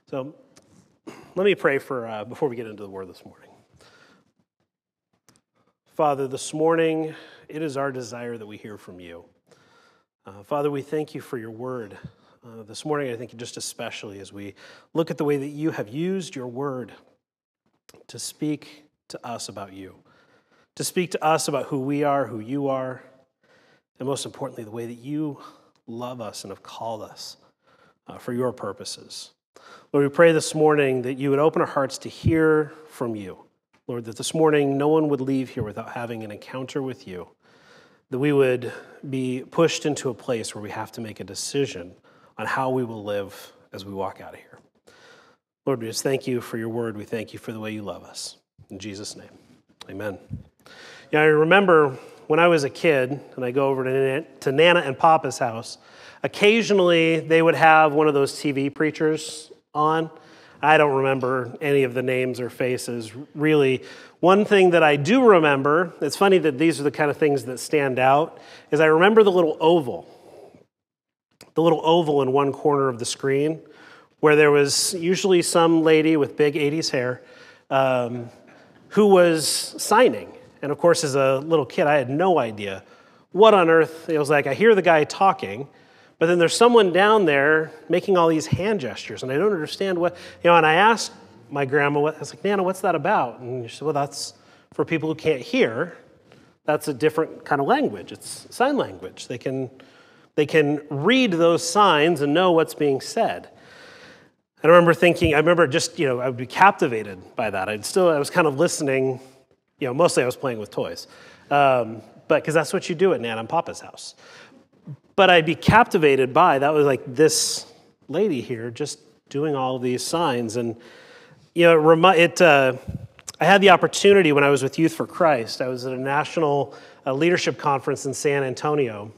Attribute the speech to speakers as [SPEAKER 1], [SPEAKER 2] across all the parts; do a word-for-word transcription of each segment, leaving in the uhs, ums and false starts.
[SPEAKER 1] So let me pray for uh, before we get into the word this morning. Father, this morning, it is our desire that we hear from you. Uh, Father, we thank you for your word. Uh, this morning, I think just especially as we look at the way that you have used your word to speak to us about you, to speak to us about who we are, who you are, and most importantly, the way that you love us and have called us uh, for your purposes. Lord, we pray this morning that you would open our hearts to hear from you. Lord, that this morning no one would leave here without having an encounter with you, that we would be pushed into a place where we have to make a decision on how we will live as we walk out of here. Lord, we just thank you for your word. We thank you for the way you love us. In Jesus' name, amen. Yeah, I remember when I was a kid, and I go over to, to Nana and Papa's house, occasionally they would have one of those T V preachers on. I don't remember any of the names or faces, really. One thing that I do remember, it's funny that these are the kind of things that stand out, is I remember the little oval, the little oval in one corner of the screen, where there was usually some lady with big eighties hair um, who was signing. And of course, as a little kid, I had no idea what on earth. It was like, I hear the guy talking, but then there's someone down there making all these hand gestures, and I don't understand what, you know, and I asked my grandma, what, I was like, Nana, what's that about? And she said, well, that's for people who can't hear. That's a different kind of language. It's sign language. They can, they can read those signs and know what's being said. I remember thinking, I remember just, you know, I would be captivated by that. I'd still, I was kind of listening, you know, mostly I was playing with toys, um, but because that's what you do at Nana and Papa's house. But I'd be captivated by, that was like this lady here just doing all of these signs. And, you know, it, remi- it uh, I had the opportunity when I was with Youth for Christ. I was at a national uh, leadership conference in San Antonio.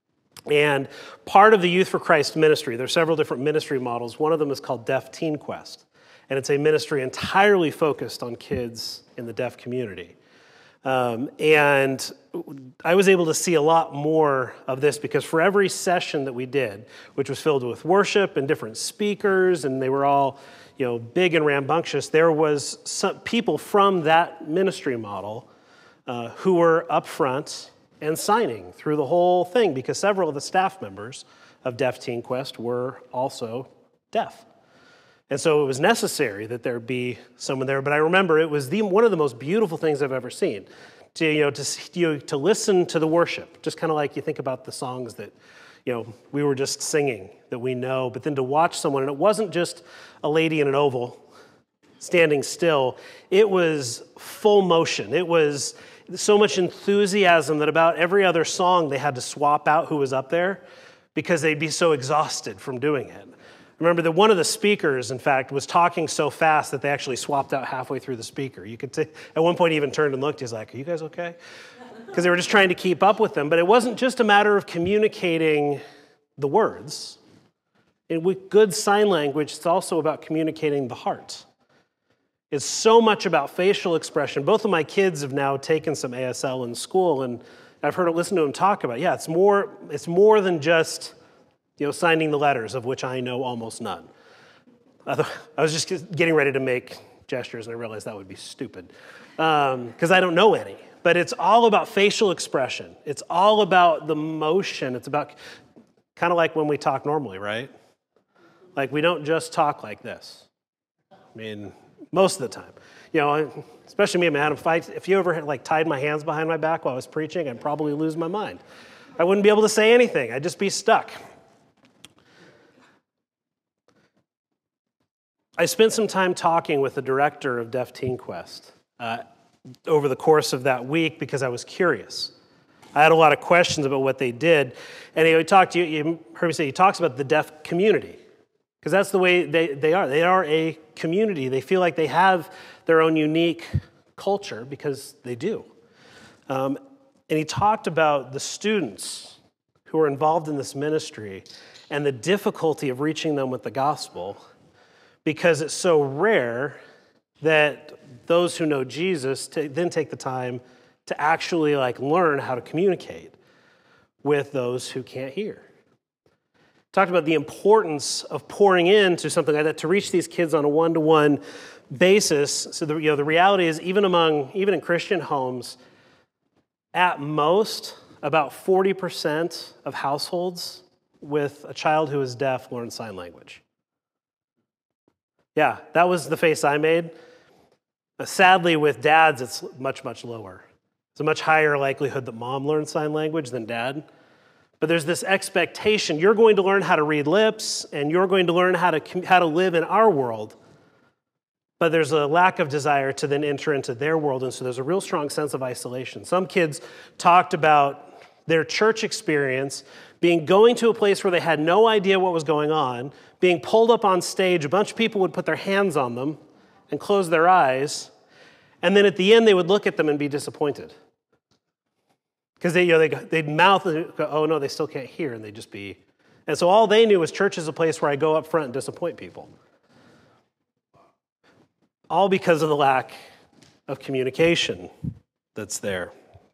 [SPEAKER 1] And part of the Youth for Christ ministry, there are several different ministry models. One of them is called Deaf Teen Quest. And it's a ministry entirely focused on kids in the deaf community. Um, and I was able to see a lot more of this because for every session that we did, which was filled with worship and different speakers, and they were all, you know, big and rambunctious, there was some people from that ministry model uh, who were up front and signing through the whole thing because several of the staff members of Deaf Teen Quest were also deaf. And so it was necessary that there be someone there. But I remember it was the, one of the most beautiful things I've ever seen. To, you know, to, you know, to listen to the worship, just kind of like you think about the songs that, you know, we were just singing that we know, but then to watch someone, and it wasn't just a lady in an oval standing still. It was full motion. It was so much enthusiasm that about every other song they had to swap out who was up there because they'd be so exhausted from doing it. Remember that one of the speakers, in fact, was talking so fast that they actually swapped out halfway through the speaker. You could t- at one point he even turned and looked. He's like, are you guys okay? Because they were just trying to keep up with them. But it wasn't just a matter of communicating the words. And with good sign language, it's also about communicating the heart. It's so much about facial expression. Both of my kids have now taken some A S L in school, and I've heard listen to them talk about, yeah, it's more, it's more than just, you know, signing the letters, of which I know almost none. I was just getting ready to make gestures, and I realized that would be stupid because um, I don't know any. But it's all about facial expression. It's all about the motion. It's about kind of like when we talk normally, right? Like we don't just talk like this. I mean, most of the time. You know, especially me and Adam, if, I, if you ever had, like tied my hands behind my back while I was preaching, I'd probably lose my mind. I wouldn't be able to say anything. I'd just be stuck. I spent some time talking with the director of Deaf Teen Quest uh, over the course of that week because I was curious. I had a lot of questions about what they did. And he talked to you, you heard me say, he talks about the deaf community because that's the way they, they are. They are a community. They feel like they have their own unique culture because they do. Um, and he talked about the students who are involved in this ministry and the difficulty of reaching them with the gospel because it's so rare that those who know Jesus t- then take the time to actually like learn how to communicate with those who can't hear. talked about the importance of pouring into something like that to reach these kids on a one-to-one basis. So the, you know, the reality is, even among, even in Christian homes, at most, about forty percent of households with a child who is deaf learn sign language. Yeah, that was the face I made. Sadly, with dads, it's much, much lower. It's a much higher likelihood that mom learns sign language than dad. But there's this expectation. You're going to learn how to read lips, and you're going to learn how to, how to live in our world. But there's a lack of desire to then enter into their world, and so there's a real strong sense of isolation. Some kids talked about their church experience being going to a place where they had no idea what was going on, being pulled up on stage. A bunch of people would put their hands on them and close their eyes, and then at the end they would look at them and be disappointed. Because they, you know, they, they'd mouth and go, oh no, they still can't hear, and they'd just be... And so all they knew was church is a place where I go up front and disappoint people. All because of the lack of communication that's there.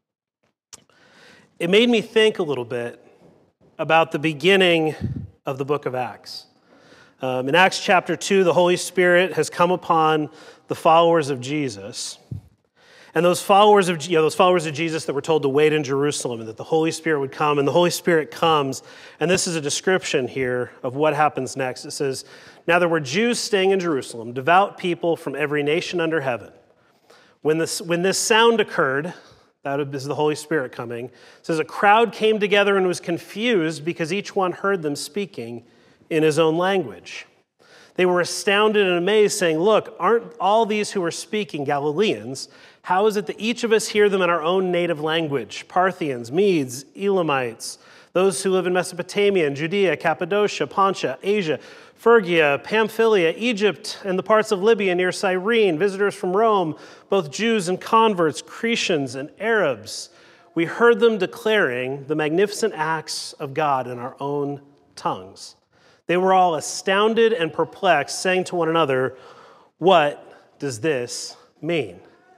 [SPEAKER 1] It made me think a little bit about the beginning of the book of Acts. Um, in Acts chapter two, the Holy Spirit has come upon the followers of Jesus. And those followers of, you know, those followers of Jesus that were told to wait in Jerusalem and that the Holy Spirit would come, and the Holy Spirit comes, and this is a description here of what happens next. It says, now there were Jews staying in Jerusalem, devout people from every nation under heaven. When this, when this sound occurred, that is the Holy Spirit coming, it says a crowd came together and was confused because each one heard them speaking in his own language. They were astounded and amazed, saying, look, aren't all these who are speaking Galileans? How is it that each of us hear them in our own native language? Parthians, Medes, Elamites, those who live in Mesopotamia and Judea, Cappadocia, Pontia, Asia, Phrygia, Pamphylia, Egypt, and the parts of Libya near Cyrene, visitors from Rome, both Jews and converts, Cretans and Arabs. We heard them declaring the magnificent acts of God in our own tongues. They were all astounded and perplexed, saying to one another, what does this mean?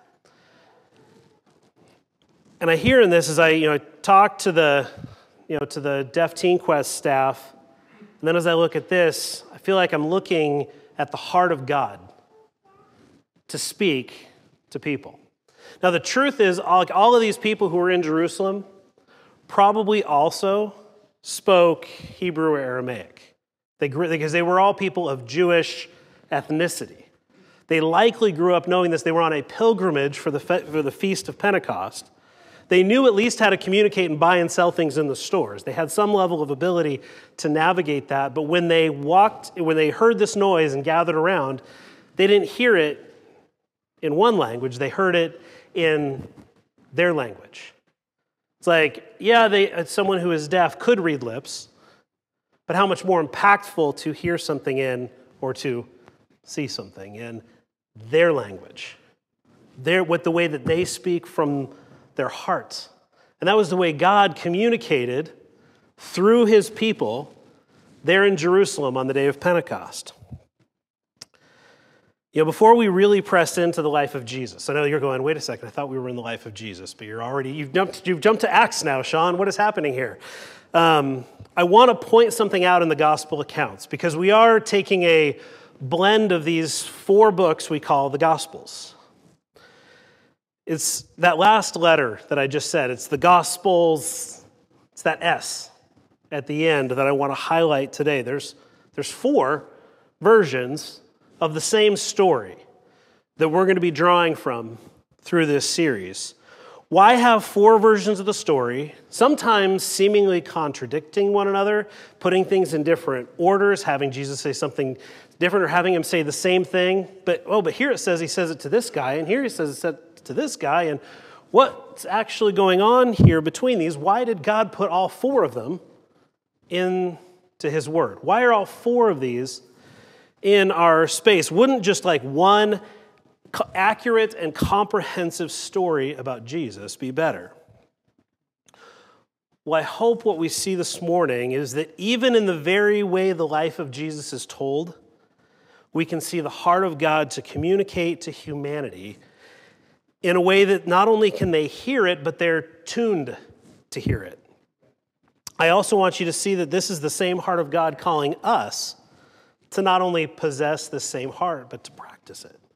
[SPEAKER 1] And I hear in this as I, you know, talk to the, you know, to the Deaf Teen Quest staff, and then as I look at this, I feel like I'm looking at the heart of God to speak to people. Now, the truth is, all, all of these people who were in Jerusalem probably also spoke Hebrew or Aramaic. They grew, because they were all people of Jewish ethnicity. They likely grew up knowing this. They were on a pilgrimage for the, fe- for the Feast of Pentecost. They knew at least how to communicate and buy and sell things in the stores. They had some level of ability to navigate that, but when they walked, when they heard this noise and gathered around, they didn't hear it in one language, they heard it in their language. It's like, yeah, they, someone who is deaf could read lips, but how much more impactful to hear something in or to see something in their language, their, with the way that they speak from their hearts. And that was the way God communicated through his people there in Jerusalem on the day of Pentecost. You know, before we really press into the life of Jesus, I know you're going, wait a second, I thought we were in the life of Jesus, but you're already, you've jumped, you've jumped to Acts now, Sean. What is happening here? Um, I want to point something out in the gospel accounts because we are taking a blend of these four books we call the Gospels. It's that last letter that I just said. It's the Gospels. It's that S at the end that I want to highlight today. There's, there's four versions of the same story that we're going to be drawing from through this series. Why have four versions of the story, sometimes seemingly contradicting one another, putting things in different orders, having Jesus say something different or having him say the same thing, but oh, but here it says he says it to this guy, and here he says it said to this guy, and what's actually going on here between these? Why did God put all four of them into his word? Why are all four of these in our space? Wouldn't just like one accurate and comprehensive story about Jesus be better? Well, I hope what we see this morning is that even in the very way the life of Jesus is told, we can see the heart of God to communicate to humanity in a way that not only can they hear it, but they're tuned to hear it. I also want you to see that this is the same heart of God calling us to not only possess the same heart, but to practice it.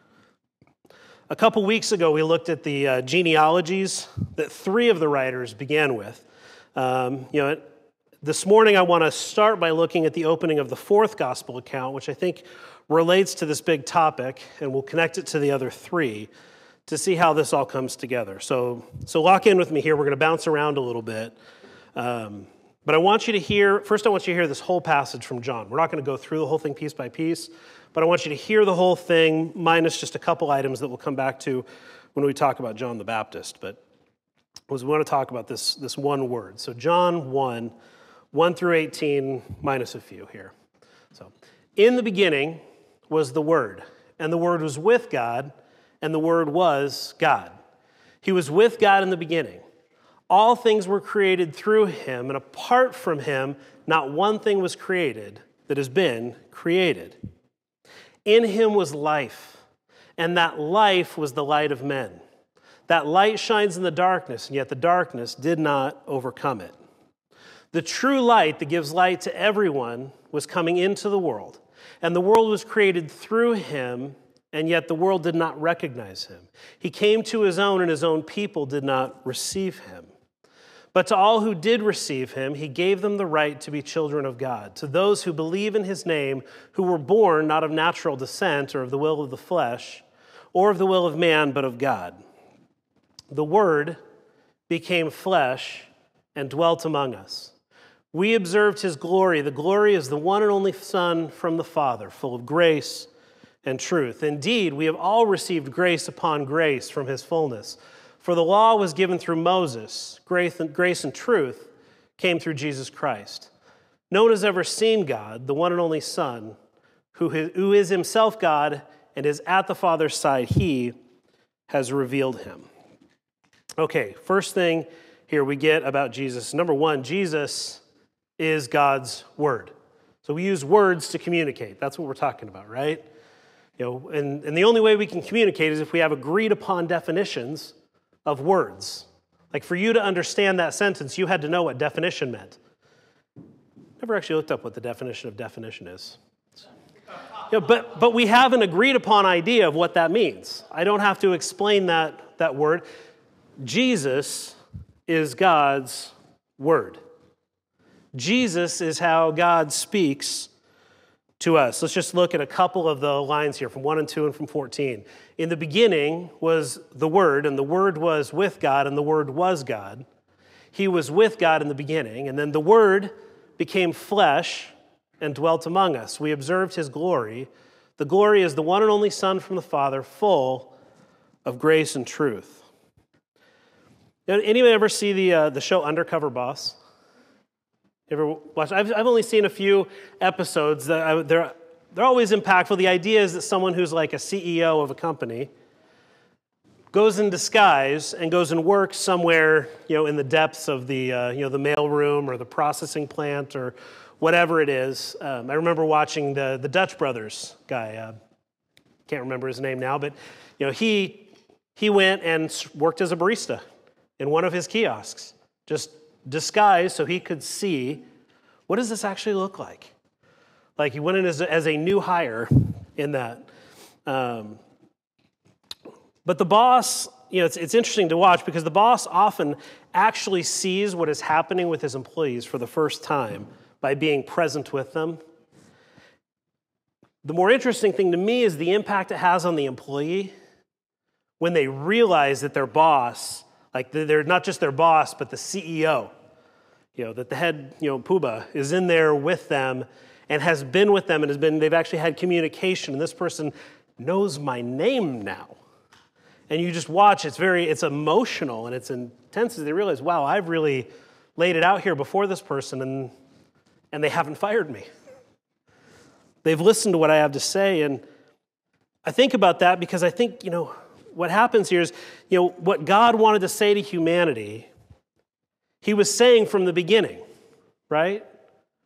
[SPEAKER 1] A couple weeks ago, we looked at the uh, genealogies that three of the writers began with. Um, you know, this morning I want to start by looking at the opening of the fourth gospel account, which I think relates to this big topic, and we'll connect it to the other three to see how this all comes together. So, so lock in with me here. We're going to bounce around a little bit. Um, but I want you to hear, first I want you to hear this whole passage from John. We're not going to go through the whole thing piece by piece, but I want you to hear the whole thing minus just a couple items that we'll come back to when we talk about John the Baptist. But we want to talk about this, this one word. So John one, one through eighteen, minus a few here. So, in the beginning was the Word, and the Word was with God, and the Word was God. He was with God in the beginning. All things were created through him, and apart from him, not one thing was created that has been created. In him was life, and that life was the light of men. That light shines in the darkness, and yet the darkness did not overcome it. The true light that gives light to everyone was coming into the world, and the world was created through him, and yet the world did not recognize him. He came to his own, and his own people did not receive him. But to all who did receive him, he gave them the right to be children of God, to those who believe in his name, who were born not of natural descent or of the will of the flesh or of the will of man, but of God. The Word became flesh and dwelt among us. We observed his glory. The glory is the one and only Son from the Father, full of grace and truth. Indeed, we have all received grace upon grace from his fullness. For the law was given through Moses. Grace and, grace and truth came through Jesus Christ. No one has ever seen God, the one and only Son, who, who is himself God and is at the Father's side. He has revealed him. Okay, first thing here we get about Jesus. Number one, Jesus is God's Word. So we use words to communicate. That's what we're talking about, right? You know, and, and the only way we can communicate is if we have agreed upon definitions of words. Like for you to understand that sentence, you had to know what definition meant. Never actually looked up what the definition of definition is. You know, but, but we have an agreed upon idea of what that means. I don't have to explain that, that word. Jesus is God's Word. Jesus is how God speaks to us. Let's just look at a couple of the lines here from one and two and from fourteen. In the beginning was the Word, and the Word was with God, and the Word was God. He was with God in the beginning, and then the Word became flesh and dwelt among us. We observed his glory. The glory is the one and only Son from the Father, full of grace and truth. Anyone ever see the uh, the show Undercover Boss? You ever watch? I've I've only seen a few episodes. That I, they're they're always impactful. The idea is that someone who's like a C E O of a company goes in disguise and goes and works somewhere, you know, in the depths of the uh, you know the mailroom or the processing plant or whatever it is. Um, I remember watching the the Dutch Brothers guy. Uh, can't remember his name now, but you know he he went and worked as a barista in one of his kiosks, just disguised so he could see, what does this actually look like? Like he went in as a, as a new hire in that. Um, but the boss, you know, it's, it's interesting to watch because the boss often actually sees what is happening with his employees for the first time by being present with them. The more interesting thing to me is the impact it has on the employee when they realize that their boss, like they're not just their boss, but the C E O, you know, that the head, you know, Puba is in there with them and has been with them and has been, they've actually had communication, and this person knows my name now. And you just watch, it's very, it's emotional and it's intense as they realize, wow, I've really laid it out here before this person and and they haven't fired me. They've listened to what I have to say, and I think about that because I think, you know, what happens here is, you know, what God wanted to say to humanity, he was saying from the beginning, right?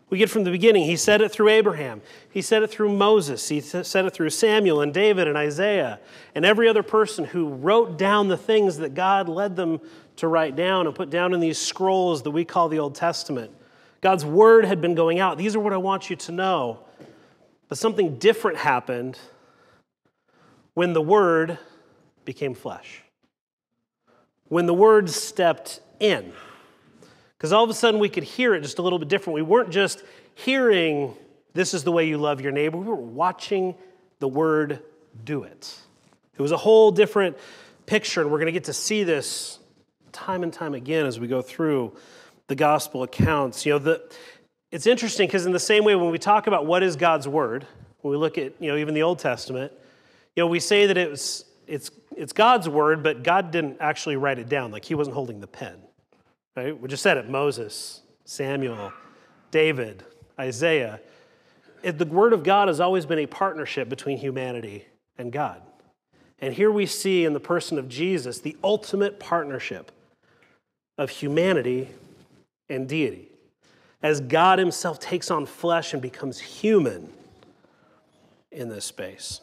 [SPEAKER 1] We get from the beginning. He said it through Abraham. He said it through Moses. He said it through Samuel and David and Isaiah and every other person who wrote down the things that God led them to write down and put down in these scrolls that we call the Old Testament. God's word had been going out. These are what I want you to know. But something different happened when the word became flesh. When the word stepped in. Because all of a sudden we could hear it just a little bit different. We weren't just hearing, this is the way you love your neighbor. We were watching the word do it. It was a whole different picture, and we're going to get to see this time and time again as we go through the gospel accounts. You know, the, it's interesting because in the same way when we talk about what is God's word, when we look at, you know, even the Old Testament, you know, we say that it was, it's, it's God's word, but God didn't actually write it down. Like he wasn't holding the pen. Right? We just said it, Moses, Samuel, David, Isaiah. It, the word of God has always been a partnership between humanity and God. And here we see in the person of Jesus the ultimate partnership of humanity and deity. As God himself takes on flesh and becomes human in this space.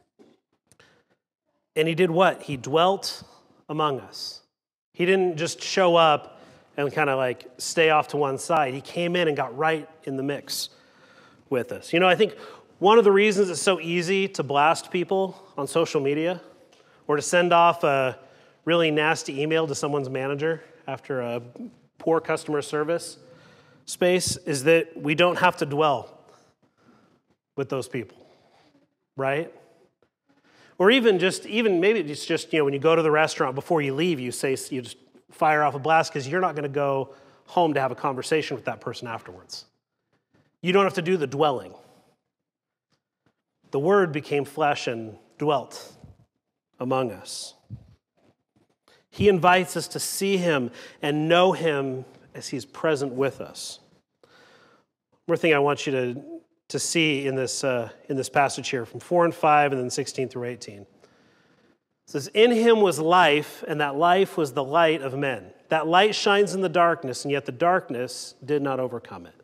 [SPEAKER 1] And he did what? He dwelt among us. He didn't just show up and kind of like stay off to one side. He came in and got right in the mix with us. You know, I think one of the reasons it's so easy to blast people on social media or to send off a really nasty email to someone's manager after a poor customer service space is that we don't have to dwell with those people, right? Or even just, even maybe it's just, you know, when you go to the restaurant, before you leave, you say, you just fire off a blast because you're not going to go home to have a conversation with that person afterwards. You don't have to do the dwelling. The word became flesh and dwelt among us. He invites us to see him and know him as he's present with us. One more thing I want you to, to see in this, uh, in this passage here from four and five and then sixteen through eighteen. It says, in him was life, and that life was the light of men. That light shines in the darkness, and yet the darkness did not overcome it.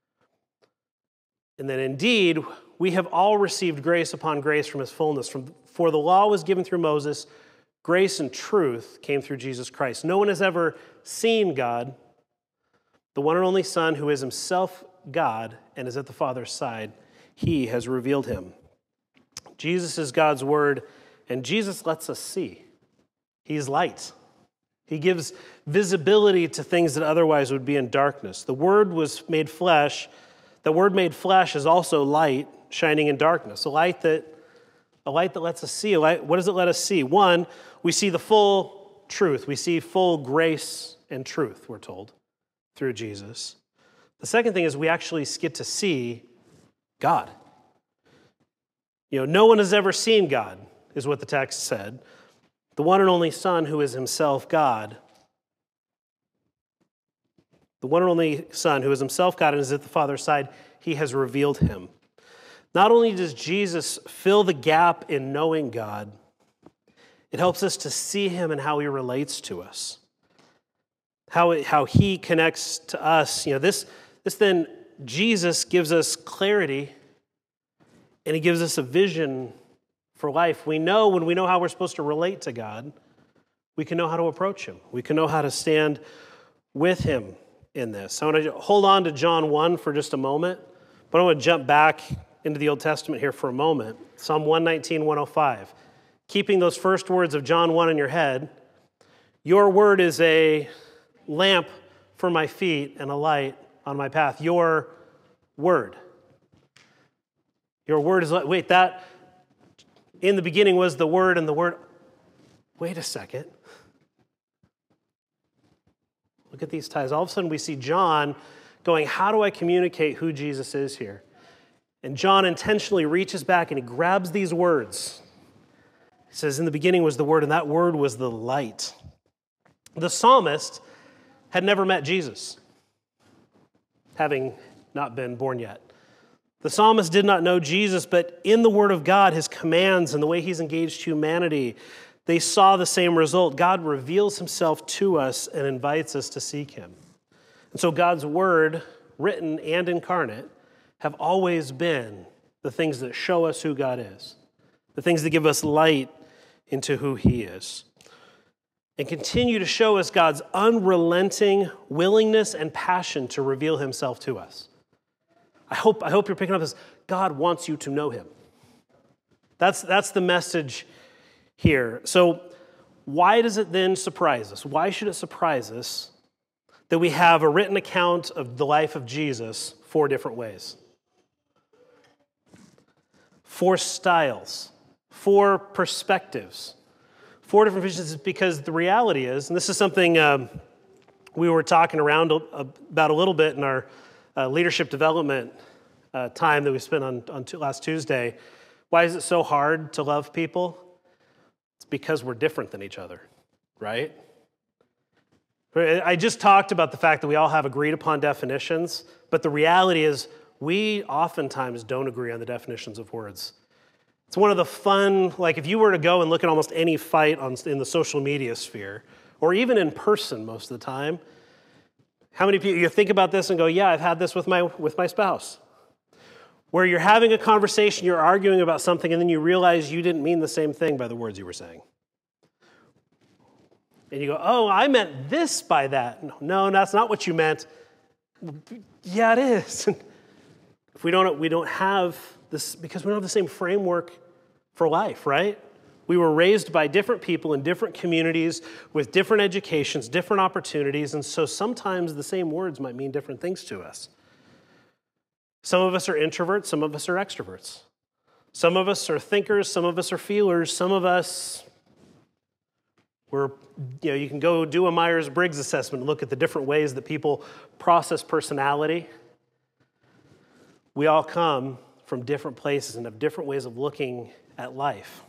[SPEAKER 1] And then indeed, we have all received grace upon grace from his fullness. From, for the law was given through Moses, grace and truth came through Jesus Christ. No one has ever seen God, the one and only Son, who is himself God and is at the Father's side. He has revealed him. Jesus is God's word, and Jesus lets us see. He's light. He gives visibility to things that otherwise would be in darkness. The Word was made flesh. The Word made flesh is also light shining in darkness. A light that, a light that lets us see. A light, what does it let us see? One, we see the full truth. We see full grace and truth, we're told, through Jesus. The second thing is we actually get to see God. You know, no one has ever seen God, is what the text said. The one and only Son, who is himself God. The one and only Son, who is himself God and is at the Father's side, he has revealed him. Not only does Jesus fill the gap in knowing God, it helps us to see him and how he relates to us. How, it, how he connects to us. You know, this, this then, Jesus gives us clarity and he gives us a vision for life. We know when we know how we're supposed to relate to God, we can know how to approach him. We can know how to stand with him in this. I want to hold on to John one for just a moment, but I want to jump back into the Old Testament here for a moment. Psalm one nineteen, one oh five. Keeping those first words of John one in your head, your word is a lamp for my feet and a light on my path. Your word. Your word is, wait, that, in the beginning was the Word, and the Word, wait a second. Look at these ties. All of a sudden we see John going, how do I communicate who Jesus is here? And John intentionally reaches back and he grabs these words. He says, in the beginning was the Word, and that Word was the light. The psalmist had never met Jesus, having not been born yet. The psalmist did not know Jesus, but in the Word of God, his commands and the way he's engaged humanity, they saw the same result. God reveals himself to us and invites us to seek him. And so God's Word written and incarnate, have always been the things that show us who God is, the things that give us light into who he is, and continue to show us God's unrelenting willingness and passion to reveal himself to us. I hope, I hope you're picking up this. God wants you to know him. That's, that's the message here. So why does it then surprise us? Why should it surprise us that we have a written account of the life of Jesus four different ways? Four styles, four perspectives, four different visions, because the reality is, and this is something um, we were talking around about a little bit in our uh, leadership development uh, time that we spent on, on t- last Tuesday. Why is it so hard to love people? It's because we're different than each other, right? I just talked about the fact that we all have agreed upon definitions, but the reality is we oftentimes don't agree on the definitions of words. It's one of the fun, like if you were to go and look at almost any fight on, in the social media sphere, or even in person most of the time, how many people, you think about this and go, yeah, I've had this with my with my spouse. Where you're having a conversation, you're arguing about something, and then you realize you didn't mean the same thing by the words you were saying. And you go, oh, I meant this by that. No, that's not what you meant. Yeah, it is. If we don't, we don't have this, because we don't have the same framework for life, right? We were raised by different people in different communities with different educations, different opportunities, and so sometimes the same words might mean different things to us. Some of us are introverts, some of us are extroverts. Some of us are thinkers, some of us are feelers, some of us, we're, you know, you can go do a Myers-Briggs assessment and look at the different ways that people process personality. We all come from different places and have different ways of looking at life.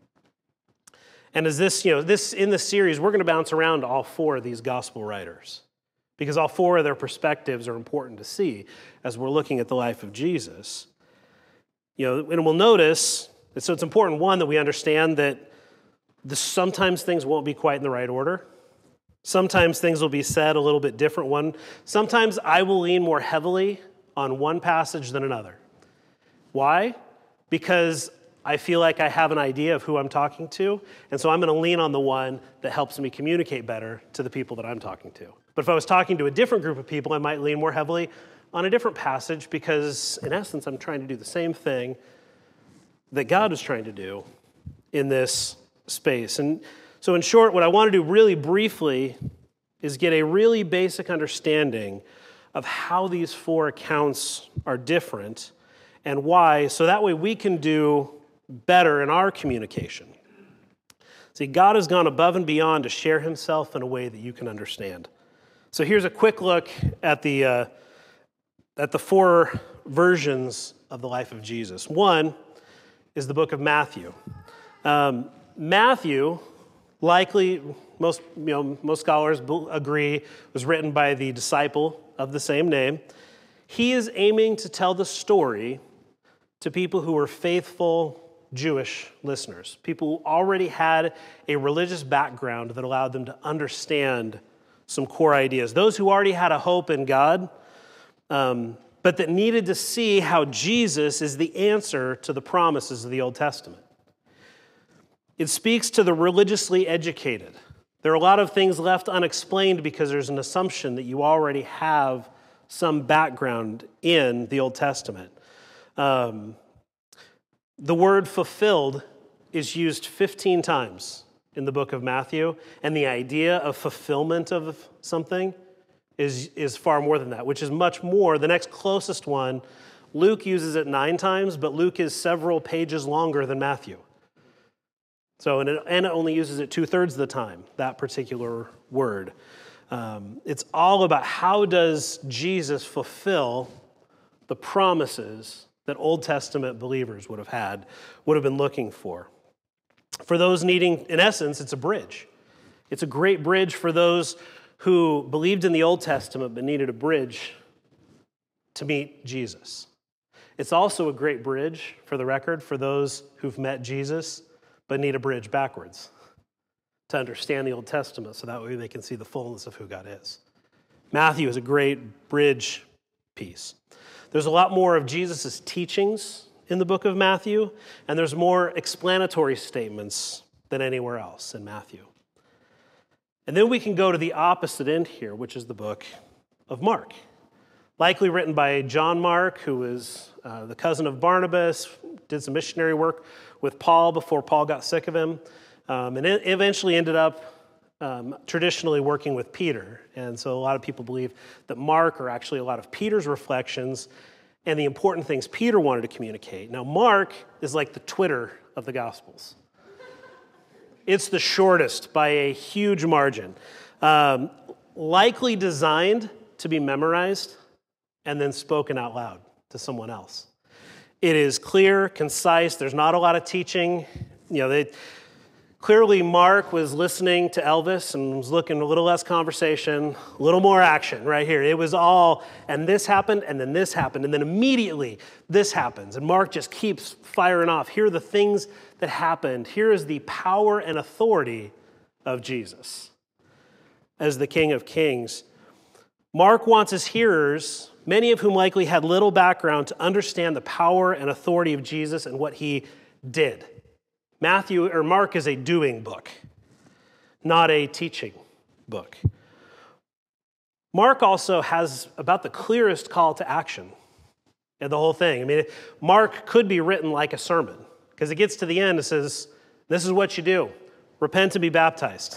[SPEAKER 1] And as this, you know, this in this series, we're going to bounce around all four of these gospel writers, because all four of their perspectives are important to see as we're looking at the life of Jesus. You know, and we'll notice, so it's important, one, that we understand that this, sometimes things won't be quite in the right order. Sometimes things will be said a little bit different. One, sometimes I will lean more heavily on one passage than another. Why? Because I feel like I have an idea of who I'm talking to, and so I'm going to lean on the one that helps me communicate better to the people that I'm talking to. But if I was talking to a different group of people, I might lean more heavily on a different passage because, in essence, I'm trying to do the same thing that God was trying to do in this space. And so in short, what I want to do really briefly is get a really basic understanding of how these four accounts are different and why, so that way we can do better in our communication. See, God has gone above and beyond to share himself in a way that you can understand. So here's a quick look at the uh, at the four versions of the life of Jesus. One is the book of Matthew. Um, Matthew, likely most you know most scholars agree, was written by the disciple of the same name. He is aiming to tell the story to people who were faithful Jewish listeners, people who already had a religious background that allowed them to understand some core ideas. Those who already had a hope in God, um, but that needed to see how Jesus is the answer to the promises of the Old Testament. It speaks to the religiously educated. There are a lot of things left unexplained because there's an assumption that you already have some background in the Old Testament. Um, the word fulfilled is used fifteen times in the book of Matthew, and the idea of fulfillment of something is, is far more than that, which is much more. The next closest one, Luke uses it nine times, but Luke is several pages longer than Matthew. So, and it, and it only uses it two-thirds of the time, that particular word. Um, it's all about how does Jesus fulfill the promises that Old Testament believers would have had, would have been looking for. For those needing, in essence, it's a bridge. It's a great bridge for those who believed in the Old Testament but needed a bridge to meet Jesus. It's also a great bridge, for the record, for those who've met Jesus but need a bridge backwards to understand the Old Testament so that way they can see the fullness of who God is. Matthew is a great bridge piece. There's a lot more of Jesus' teachings in the book of Matthew, and there's more explanatory statements than anywhere else in Matthew. And then we can go to the opposite end here, which is the book of Mark. Likely written by John Mark, who was uh, the cousin of Barnabas, did some missionary work with Paul before Paul got sick of him, um, and it eventually ended up um, traditionally working with Peter. And so a lot of people believe that Mark are actually a lot of Peter's reflections and the important things Peter wanted to communicate. Now, Mark is like the Twitter of the Gospels. It's the shortest by a huge margin, um, likely designed to be memorized and then spoken out loud to someone else. It is clear, concise. There's not a lot of teaching. You know, they, clearly Mark was listening to Elvis and was looking a little less conversation, a little more action right here. It was all, and this happened, and then this happened, and then immediately this happens. And Mark just keeps firing off. Here are the things that happened. Here is the power and authority of Jesus as the King of Kings. Mark wants his hearers, many of whom likely had little background, to understand the power and authority of Jesus and what he did. Matthew or Mark is a doing book, not a teaching book. Mark also has about the clearest call to action in the whole thing. I mean, Mark could be written like a sermon because it gets to the end, it says, this is what you do. Repent and be baptized.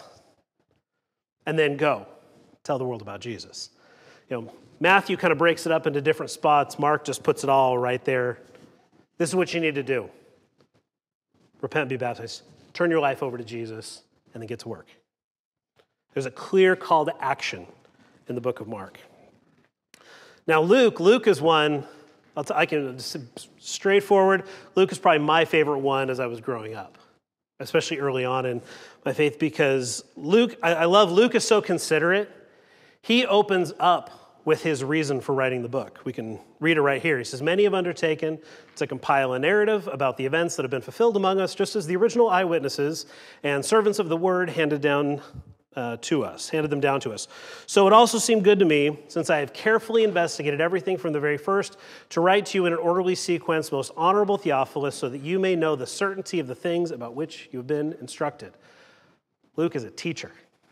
[SPEAKER 1] And then go. Tell the world about Jesus. You know, Matthew kind of breaks it up into different spots. Mark just puts it all right there. This is what you need to do. Repent, be baptized. Turn your life over to Jesus, and then get to work. There's a clear call to action in the book of Mark. Now, Luke, Luke is one, I'll t- I can, straightforward, Luke is probably my favorite one as I was growing up, especially early on in my faith, because Luke, I, I love Luke is so considerate. He opens up with his reason for writing the book. We can read it right here. He says, many have undertaken to compile a narrative about the events that have been fulfilled among us, just as the original eyewitnesses and servants of the word handed down uh, to us, handed them down to us. So it also seemed good to me, since I have carefully investigated everything from the very first, to write to you in an orderly sequence, most honorable Theophilus, so that you may know the certainty of the things about which you have been instructed. Luke is a teacher.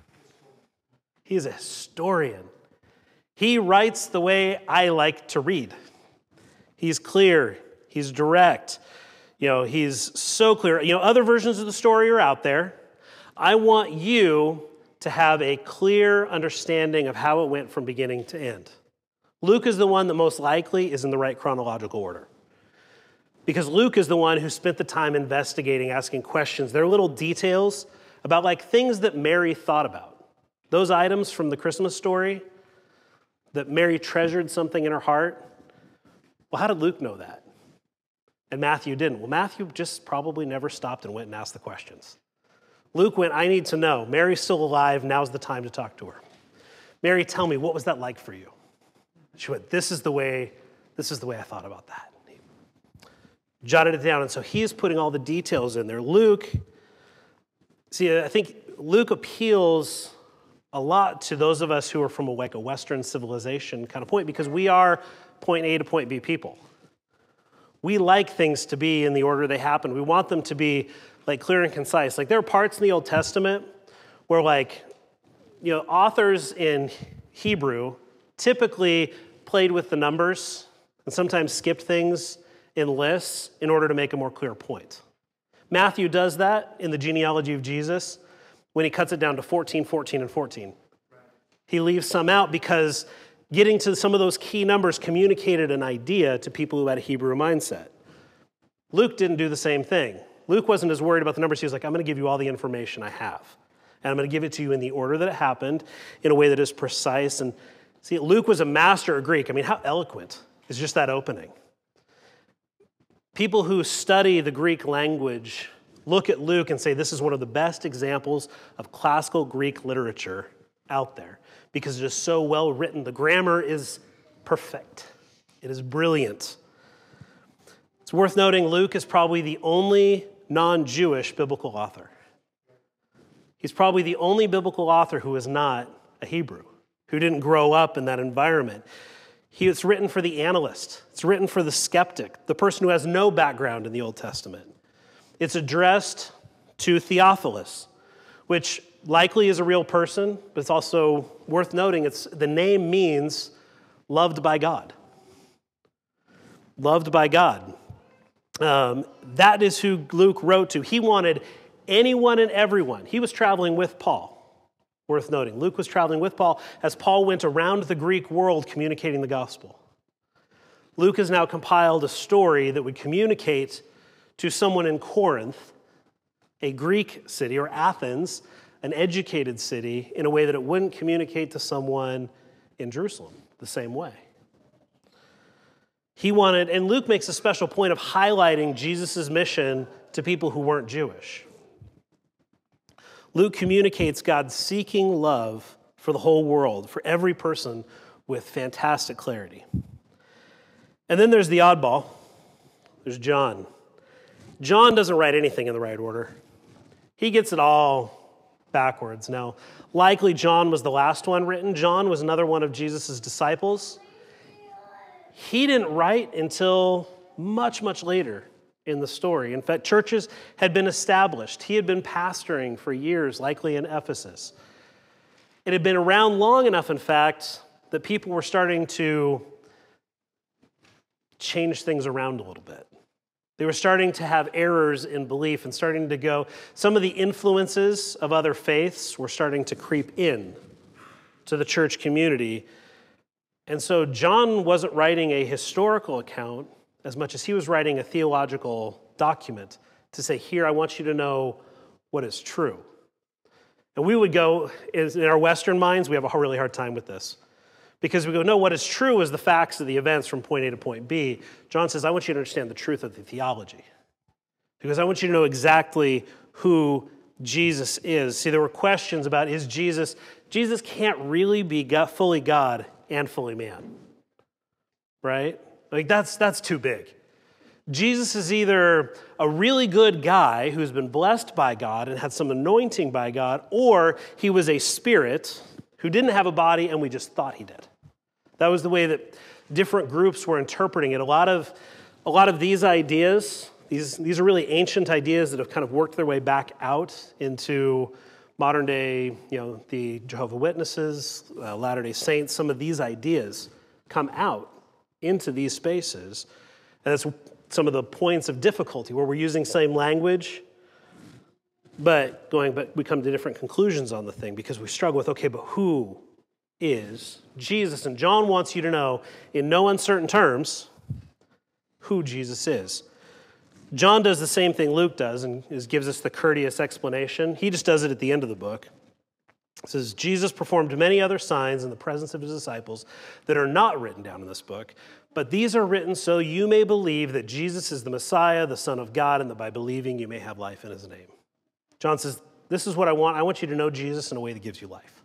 [SPEAKER 1] He is a historian. He writes the way I like to read. He's clear. He's direct. You know, he's so clear. You know, other versions of the story are out there. I want you to have a clear understanding of how it went from beginning to end. Luke is the one that most likely is in the right chronological order. Because Luke is the one who spent the time investigating, asking questions. There are little details about like things that Mary thought about. Those items from the Christmas story, that Mary treasured something in her heart. Well, how did Luke know that? And Matthew didn't. Well, Matthew just probably never stopped and went and asked the questions. Luke went, I need to know. Mary's still alive. Now's the time to talk to her. Mary, tell me, what was that like for you? She went, this is the way, this is the way I thought about that. He jotted it down. And so he is putting all the details in there. Luke, see, I think Luke appeals a lot to those of us who are from a, like a Western civilization kind of point, because we are point A to point B people. We like things to be in the order they happen. We want them to be like clear and concise. Like there are parts in the Old Testament where like, you know, authors in Hebrew typically played with the numbers and sometimes skipped things in lists in order to make a more clear point. Matthew does that in the genealogy of Jesus when he cuts it down to fourteen, fourteen, and fourteen. He leaves some out because getting to some of those key numbers communicated an idea to people who had a Hebrew mindset. Luke didn't do the same thing. Luke wasn't as worried about the numbers. He was like, I'm going to give you all the information I have. And I'm going to give it to you in the order that it happened, in a way that is precise. And see, Luke was a master of Greek. I mean, how eloquent is just that opening? People who study the Greek language look at Luke and say, this is one of the best examples of classical Greek literature out there because it is so well written. The grammar is perfect. It is brilliant. It's worth noting Luke is probably the only non-Jewish biblical author. He's probably the only biblical author who is not a Hebrew, who didn't grow up in that environment. He, it's written for the analyst. It's written for the skeptic, the person who has no background in the Old Testament. It's addressed to Theophilus, which likely is a real person, but it's also worth noting it's the name means loved by God. Loved by God. Um, that is who Luke wrote to. He wanted anyone and everyone. He was traveling with Paul. Worth noting, Luke was traveling with Paul as Paul went around the Greek world communicating the gospel. Luke has now compiled a story that would communicate to someone in Corinth, a Greek city, or Athens, an educated city, in a way that it wouldn't communicate to someone in Jerusalem the same way. He wanted, and Luke makes a special point of highlighting Jesus' mission to people who weren't Jewish. Luke communicates God's seeking love for the whole world, for every person, with fantastic clarity. And then there's the oddball. There's John. John doesn't write anything in the right order. He gets it all backwards. Now, likely John was the last one written. John was another one of Jesus' disciples. He didn't write until much, much later in the story. In fact, churches had been established. He had been pastoring for years, likely in Ephesus. It had been around long enough, in fact, that people were starting to change things around a little bit. They were starting to have errors in belief and starting to go, some of the influences of other faiths were starting to creep in to the church community. And so John wasn't writing a historical account as much as he was writing a theological document to say, here, I want you to know what is true. And we would go, in our Western minds, we have a really hard time with this. Because we go, no, what is true is the facts of the events from point A to point B. John says, I want you to understand the truth of the theology. Because I want you to know exactly who Jesus is. See, there were questions about, is Jesus, Jesus can't really be God, fully God and fully man. Right? Like, that's, that's too big. Jesus is either a really good guy who's been blessed by God and had some anointing by God, or he was a spirit who didn't have a body and we just thought he did. That was the way that different groups were interpreting it. A lot of, a lot of these ideas, these, these are really ancient ideas that have kind of worked their way back out into modern day, you know, the Jehovah's Witnesses, uh, Latter-day Saints. Some of these ideas come out into these spaces. And that's some of the points of difficulty where we're using same language, but going, but we come to different conclusions on the thing because we struggle with, okay, but who is Jesus? And John wants you to know in no uncertain terms who Jesus is. John does the same thing Luke does and is, gives us the courteous explanation. He just does it at the end of the book. It says, Jesus performed many other signs in the presence of his disciples that are not written down in this book, but these are written so you may believe that Jesus is the Messiah, the Son of God, and that by believing you may have life in his name. John says, this is what I want. I want you to know Jesus in a way that gives you life.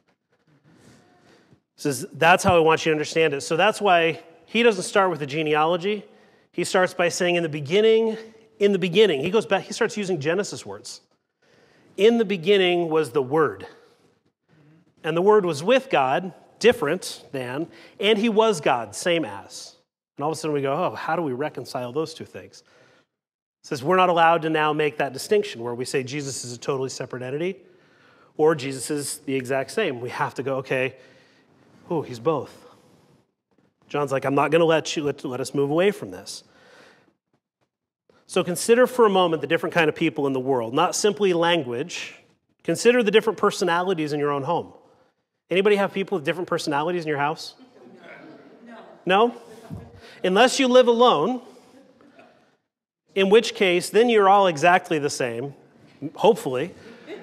[SPEAKER 1] He says, that's how I want you to understand it. So that's why he doesn't start with the genealogy. He starts by saying in the beginning, in the beginning. He goes back, he starts using Genesis words. In the beginning was the Word. And the Word was with God, different than, and he was God, same as. And all of a sudden we go, oh, how do we reconcile those two things? It says we're not allowed to now make that distinction where we say Jesus is a totally separate entity or Jesus is the exact same. We have to go, okay, oh, he's both. John's like, I'm not going to let you, let, let us move away from this. So consider for a moment the different kind of people in the world, not simply language. Consider the different personalities in your own home. Anybody have people with different personalities in your house? No. No? Unless you live alone, in which case, then you're all exactly the same, hopefully.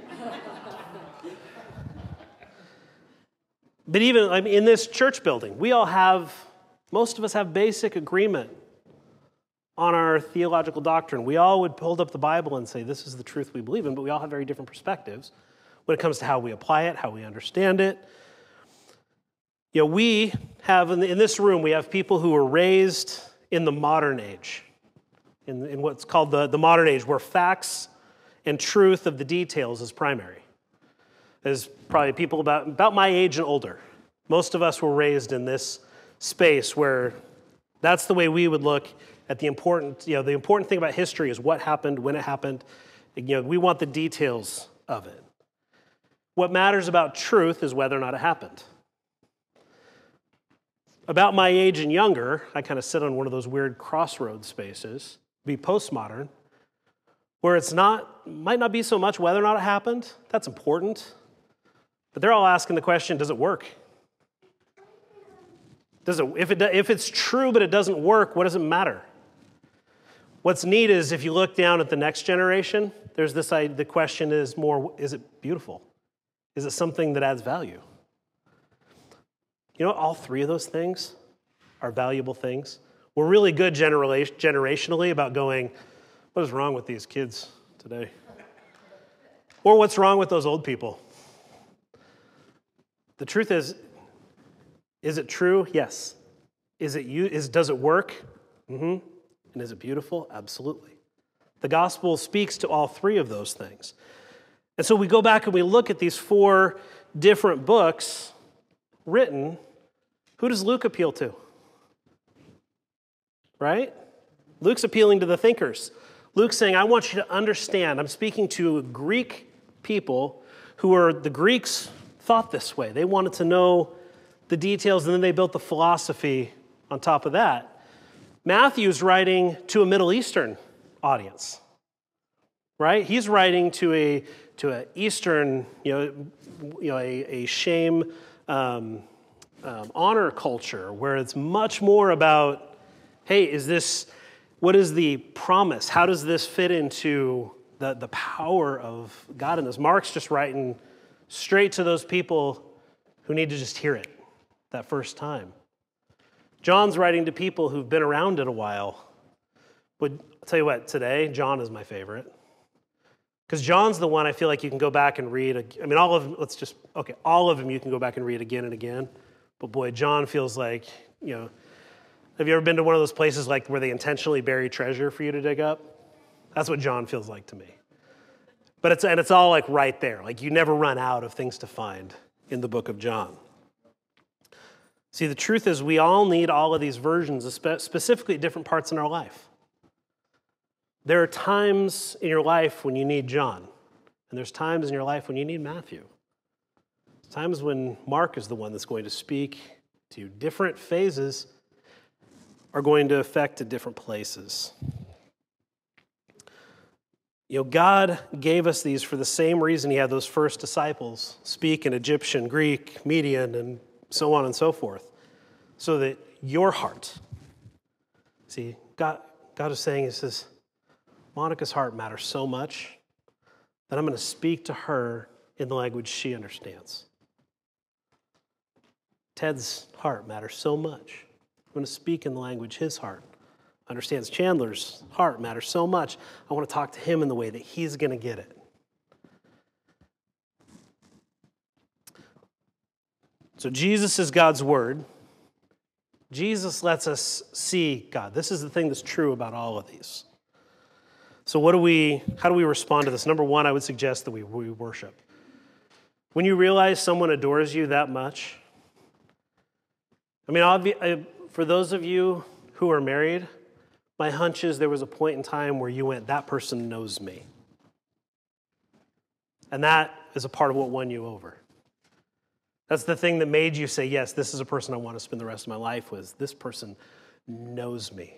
[SPEAKER 1] But even I mean, in this church building, we all have, most of us have basic agreement on our theological doctrine. We all would hold up the Bible and say, this is the truth we believe in, but we all have very different perspectives when it comes to how we apply it, how we understand it. You know, we have, in, the, in this room, we have people who were raised in the modern age, in, in what's called the, the modern age, where facts and truth of the details is primary. There's probably people about, about my age and older. Most of us were raised in this space where that's the way we would look at the important, you know, the important thing about history is what happened, when it happened. You know, we want the details of it. What matters about truth is whether or not it happened. About my age and younger, I kind of sit on one of those weird crossroads spaces, be postmodern, where it's not, might not be so much whether or not it happened. That's important. But they're all asking the question, does it work? Does it, if, it, if it's true but it doesn't work, what does it matter? What's neat is if you look down at the next generation, there's this, the question is more, is it beautiful? Is it something that adds value? You know, all three of those things are valuable things. We're really good genera- generationally about going, what is wrong with these kids today? Or what's wrong with those old people? The truth is, is it true? Yes. Is it you? Is does it work? Mm-hmm. And is it beautiful? Absolutely. The gospel speaks to all three of those things. And so we go back and we look at these four different books written. Who does Luke appeal to? Right? Luke's appealing to the thinkers. Luke's saying, I want you to understand. I'm speaking to Greek people who are, the Greeks thought this way. They wanted to know the details, and then they built the philosophy on top of that. Matthew's writing to a Middle Eastern audience, right? He's writing to a to an Eastern, you know, you know, a, a shame, um, um, honor culture where it's much more about, hey, is this, what is the promise? How does this fit into the, the power of God in this? Mark's just writing straight to those people who need to just hear it that first time. John's writing to people who've been around it a while. But I'll tell you what, today, John is my favorite. Because John's the one I feel like you can go back and read. I mean, all of them, let's just, okay, all of them you can go back and read again and again. But boy, John feels like, you know, have you ever been to one of those places like where they intentionally bury treasure for you to dig up? That's what John feels like to me. But it's, and it's all like right there. Like you never run out of things to find in the book of John. See, the truth is we all need all of these versions, specifically at different parts in our life. There are times in your life when you need John, and there's times in your life when you need Matthew. There's times when Mark is the one that's going to speak to you. Different phases are going to affect at different places. You know, God gave us these for the same reason he had those first disciples speak in Egyptian, Greek, Median, and so on and so forth, so that your heart, see, God, God is saying, he says, Monica's heart matters so much that I'm going to speak to her in the language she understands. Ted's heart matters so much. I'm going to speak in the language his heart understands. Chandler's heart matters so much. I want to talk to him in the way that he's going to get it. So Jesus is God's word. Jesus lets us see God. This is the thing that's true about all of these. So what do we, how do we respond to this? Number one, I would suggest that we, we worship. When you realize someone adores you that much, I mean, obvi- for those of you who are married, my hunch is there was a point in time where you went, that person knows me. And that is a part of what won you over. That's the thing that made you say, yes, this is a person I want to spend the rest of my life with. This person knows me.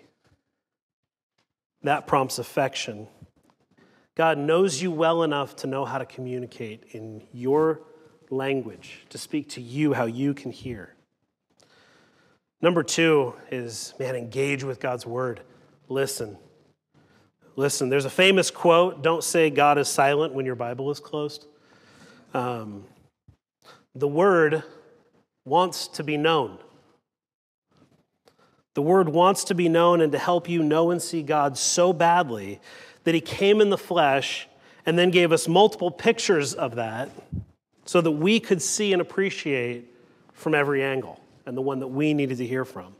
[SPEAKER 1] That prompts affection. God knows you well enough to know how to communicate in your language, to speak to you how you can hear. Number two is, man, engage with God's word. Listen. Listen. There's a famous quote, don't say God is silent when your Bible is closed. Um, the word wants to be known. The word wants to be known and to help you know and see God so badly that he came in the flesh and then gave us multiple pictures of that so that we could see and appreciate from every angle and the one that we needed to hear from.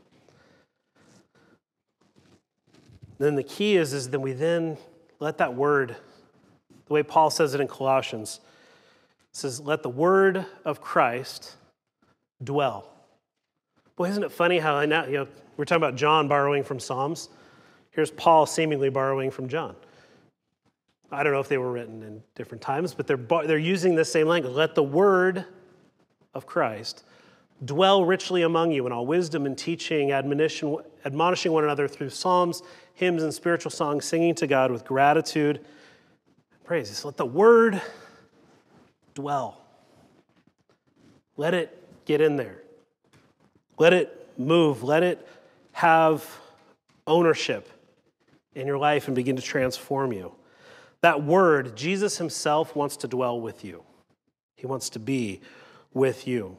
[SPEAKER 1] Then the key is, is that we then let that word, the way Paul says it in Colossians, it says, let the word of Christ dwell. Well, isn't it funny how I now, you know, we're talking about John borrowing from Psalms. Here's Paul seemingly borrowing from John. I don't know if they were written in different times, but they're, they're using the same language. Let the word of Christ dwell richly among you in all wisdom and teaching, admonition, admonishing one another through psalms, hymns, and spiritual songs, singing to God with gratitude and praise. So let the word dwell. Let it get in there. Let it move. Let it have ownership in your life and begin to transform you. That word, Jesus himself wants to dwell with you. He wants to be with you.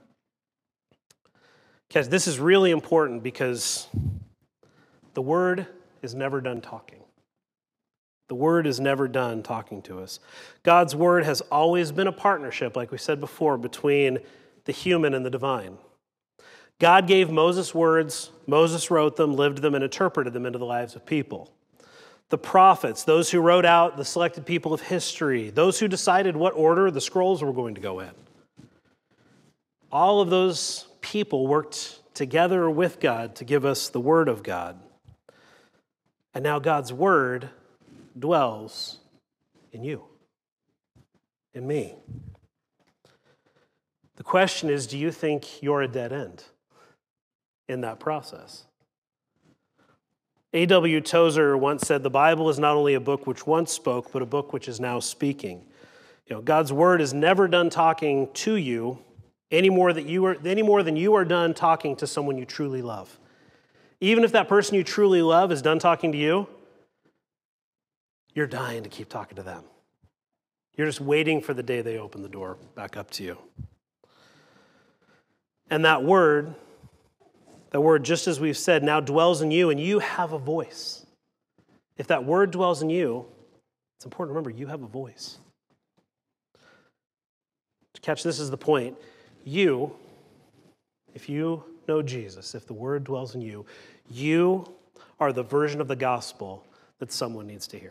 [SPEAKER 1] Guys, this is really important because the word is never done talking. The word is never done talking to us. God's word has always been a partnership, like we said before, between the human and the divine. God gave Moses words, Moses wrote them, lived them, and interpreted them into the lives of people. The prophets, those who wrote out the selected people of history, those who decided what order the scrolls were going to go in. All of those people worked together with God to give us the word of God. And now God's word dwells in you, in me. The question is, do you think you're a dead end in that process? A W Tozer once said, the Bible is not only a book which once spoke, but a book which is now speaking. You know, God's word is never done talking to you any more, that you are, any more than you are done talking to someone you truly love. Even if that person you truly love is done talking to you, you're dying to keep talking to them. You're just waiting for the day they open the door back up to you. And that word, that word, just as we've said, now dwells in you, and you have a voice. If that word dwells in you, it's important to remember you have a voice. To catch this is the point. You, if you know Jesus, if the word dwells in you, you are the version of the gospel that someone needs to hear.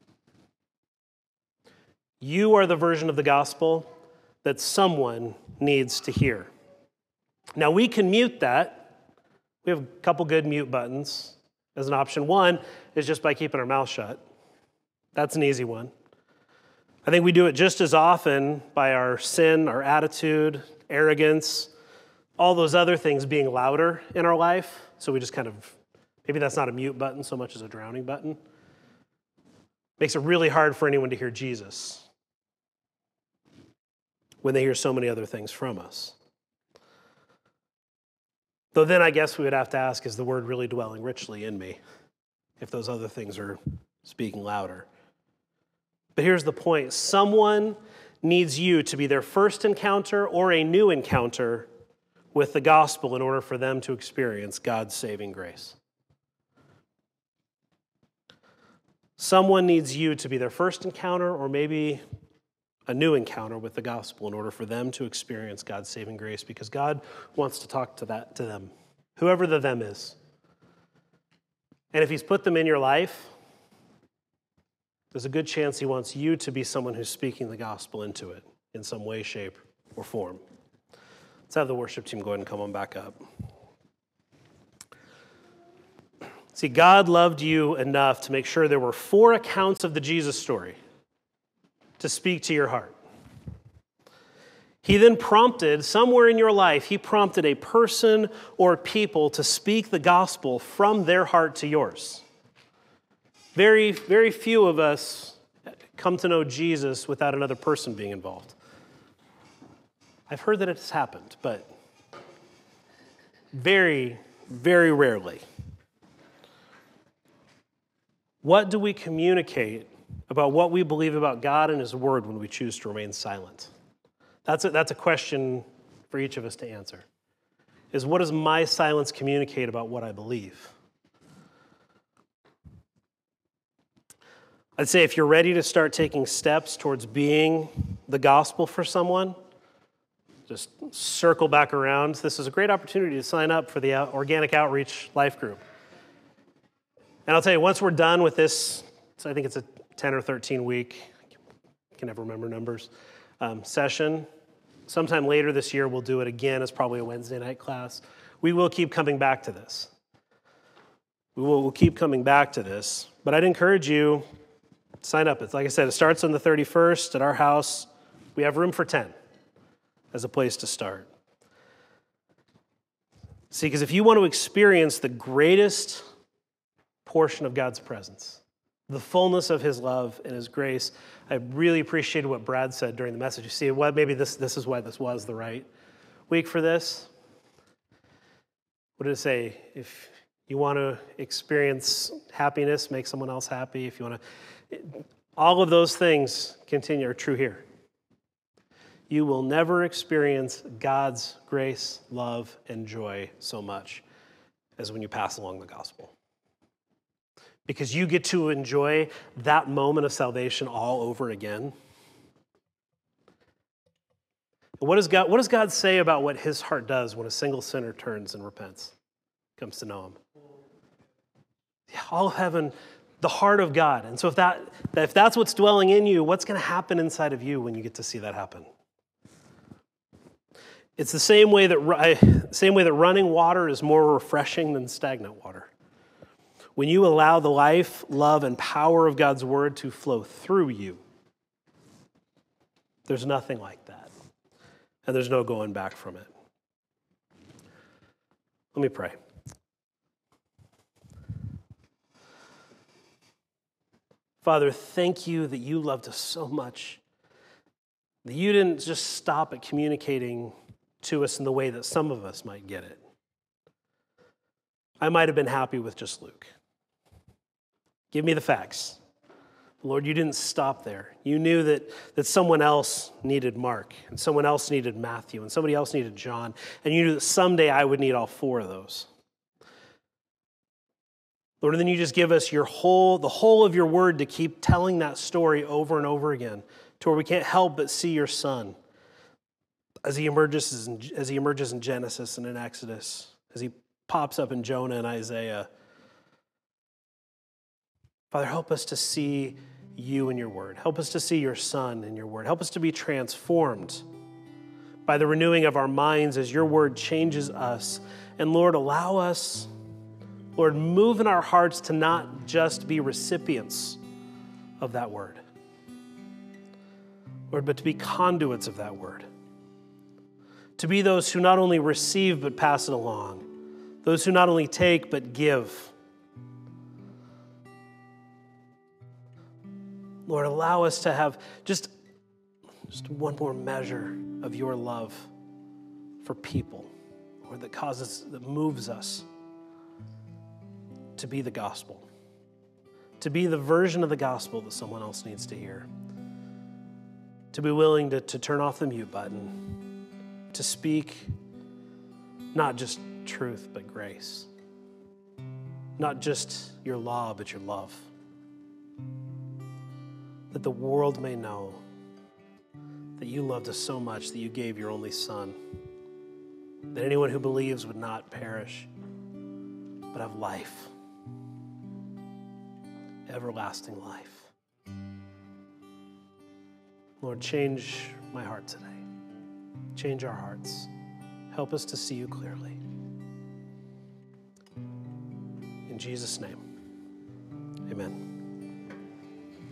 [SPEAKER 1] You are the version of the gospel that someone needs to hear. Now, we can mute that. We have a couple good mute buttons as an option. One is just by keeping our mouth shut. That's an easy one. I think we do it just as often by our sin, our attitude, arrogance, all those other things being louder in our life. So we just kind of, maybe that's not a mute button so much as a drowning button. Makes it really hard for anyone to hear Jesus when they hear so many other things from us. Though then I guess we would have to ask, is the word really dwelling richly in me if those other things are speaking louder? But here's the point. Someone needs you to be their first encounter or a new encounter with the gospel in order for them to experience God's saving grace. Someone needs you to be their first encounter or maybe a new encounter with the gospel in order for them to experience God's saving grace, because God wants to talk to that to them, whoever the them is. And if he's put them in your life, there's a good chance he wants you to be someone who's speaking the gospel into it in some way, shape, or form. Let's have the worship team go ahead and come on back up. See, God loved you enough to make sure there were four accounts of the Jesus story to speak to your heart. He then prompted, somewhere in your life, he prompted a person or people to speak the gospel from their heart to yours. Very, very few of us come to know Jesus without another person being involved. I've heard that it's happened, but very, very rarely. What do we communicate about what we believe about God and his word when we choose to remain silent? That's a, that's a question for each of us to answer. Is what does my silence communicate about what I believe? I'd say if you're ready to start taking steps towards being the gospel for someone, just circle back around. This is a great opportunity to sign up for the Organic Outreach Life Group. And I'll tell you, once we're done with this, so I think it's a ten or thirteen week, I can never remember numbers, um, session. Sometime later this year, we'll do it again. It's probably a Wednesday night class. We will keep coming back to this. We will we'll keep coming back to this. But I'd encourage you, sign up. It's like I said, it starts on the thirty-first at our house. We have room for ten as a place to start. See, because if you want to experience the greatest portion of God's presence, the fullness of his love and his grace, I really appreciated what Brad said during the message. You see, what maybe this, this is why this was the right week for this. What did it say? If you want to experience happiness, make someone else happy. If you want to, all of those things continue are true here. You will never experience God's grace, love, and joy so much as when you pass along the gospel. Because you get to enjoy that moment of salvation all over again. What does God, what does God say about what his heart does when a single sinner turns and repents, comes to know him? Yeah, all of heaven, the heart of God. And so if that if that's what's dwelling in you, what's going to happen inside of you when you get to see that happen? It's the same way that same way that running water is more refreshing than stagnant water. When you allow the life, love, and power of God's word to flow through you, there's nothing like that. And there's no going back from it. Let me pray. Father, thank you that you loved us so much, that you didn't just stop at communicating to us in the way that some of us might get it. I might have been happy with just Luke. Give me the facts. Lord, you didn't stop there. You knew that, that someone else needed Mark, and someone else needed Matthew, and somebody else needed John, and you knew that someday I would need all four of those. Lord, and then you just give us your whole, the whole of your word to keep telling that story over and over again, to where we can't help but see your son as he emerges in, as he emerges in Genesis and in Exodus, as he pops up in Jonah and Isaiah. Father, help us to see you in your word. Help us to see your son in your word. Help us to be transformed by the renewing of our minds as your word changes us. And Lord, allow us, Lord, move in our hearts to not just be recipients of that word, Lord, but to be conduits of that word. To be those who not only receive but pass it along. Those who not only take but give. Lord, allow us to have just, just one more measure of your love for people, Lord, that causes, that moves us to be the gospel, to be the version of the gospel that someone else needs to hear, to be willing to, to turn off the mute button, to speak not just truth, but grace, not just your law, but your love, that the world may know that you loved us so much that you gave your only son, that anyone who believes would not perish, but have life, everlasting life. Lord, change my heart today. Change our hearts. Help us to see you clearly. In Jesus' name, amen.